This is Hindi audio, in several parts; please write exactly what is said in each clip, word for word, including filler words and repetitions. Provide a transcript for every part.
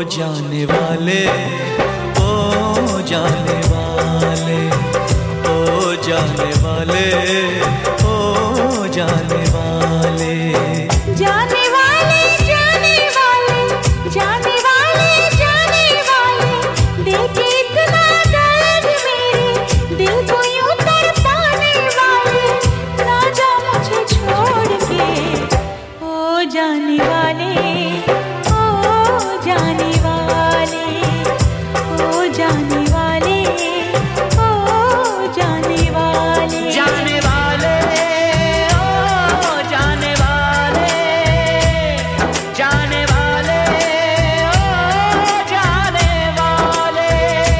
जाने वाले, ओ जाने वाले, ओ जाने वाले, ओ जाने वाले, जाने वाले, जाने वाले, जाने वाले, जाने वाले, देखे इतना दर्द मेरे दिल को यूं तड़पाने वाले, ना जा मुझे छोड़ के, ओ जाने वाले, ओ जाने वाले, ओ जाने वाले, ओ जाने वाले, जाने वाले, ओ जाने वाले, जाने वाले, ओ जाने वाले।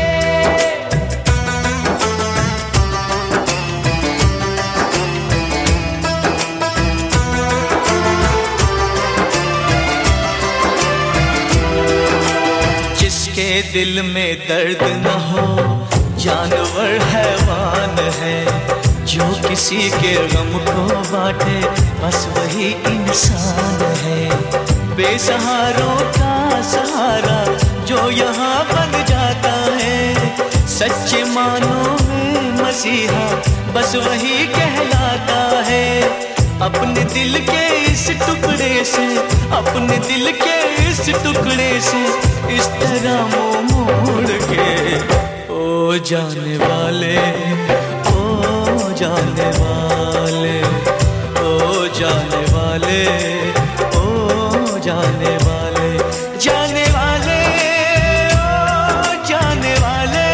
जिसके दिल में दर्द न हो, जानवर हैवान है, जो किसी के गम को बांटे बस वही इंसान है। बेसहारों का सहारा जो यहाँ बन जाता है, सच्चे मानों में मसीहा बस वही कहलाता है। अपने दिल के इस टुकड़े से, अपने दिल के इस टुकड़े से इस तरह मुंह मोड़ के, ओ जाने वाले, ओ जाने वाले, ओ जाने वाले, ओ जाने वाले, जाने वाले, ओ जाने वाले,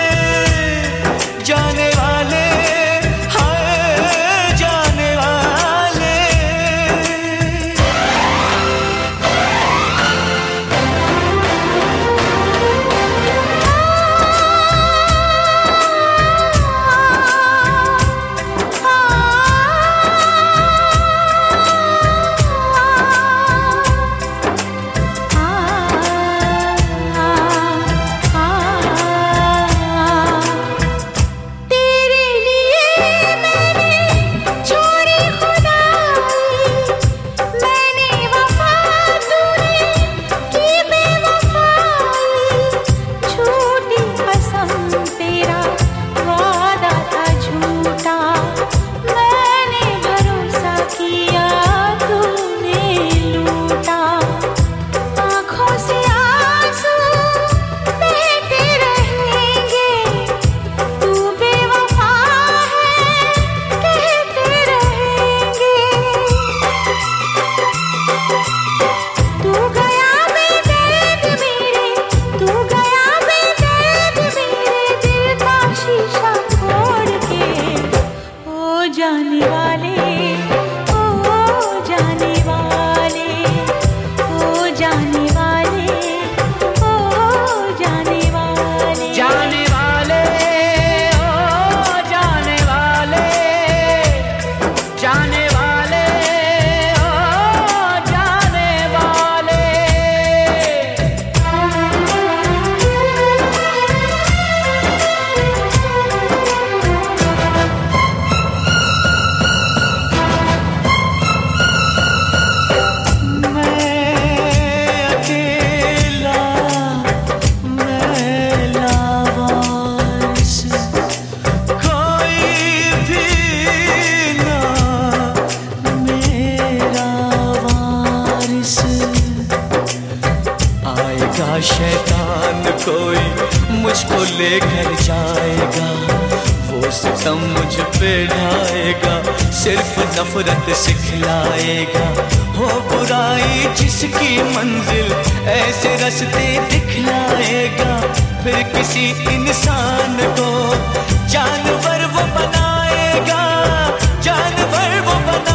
जाने वाले, हाय जाने वाले। जाने वाले, ओ जाने वाले, ओ जाने वाले, ओ जाने वाले, जाने वाले, ओ जाने वाले, जाने वाले, ओ जाने वाले। शैतान कोई मुझको लेकर जाएगा, वो सितम मुझ पे ढाएगा, सिर्फ नफरत सिखलाएगा। हो बुराई जिसकी मंजिल ऐसे रास्ते दिखलाएगा, फिर किसी इंसान को जानवर वो बनाएगा, जानवर वो बनाएगा।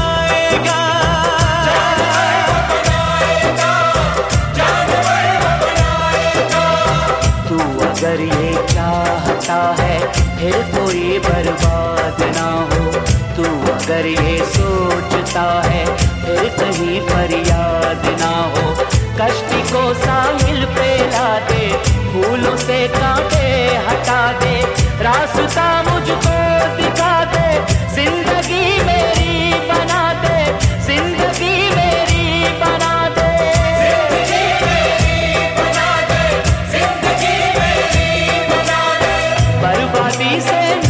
अगर ये चाहता है फिर कोई बर्बाद ना हो, तू अगर ये सोचता है फिर कहीं फरियाद ना हो। कश्ती को साहिल पे ला दे, फूलों से कांटे हटा दे, रास्ता मुझको दिखा दे, जिंदगी मेरी बना दे, जिंदगी मेरी बना दे, जिंदगी मेरी बना दे। माटी से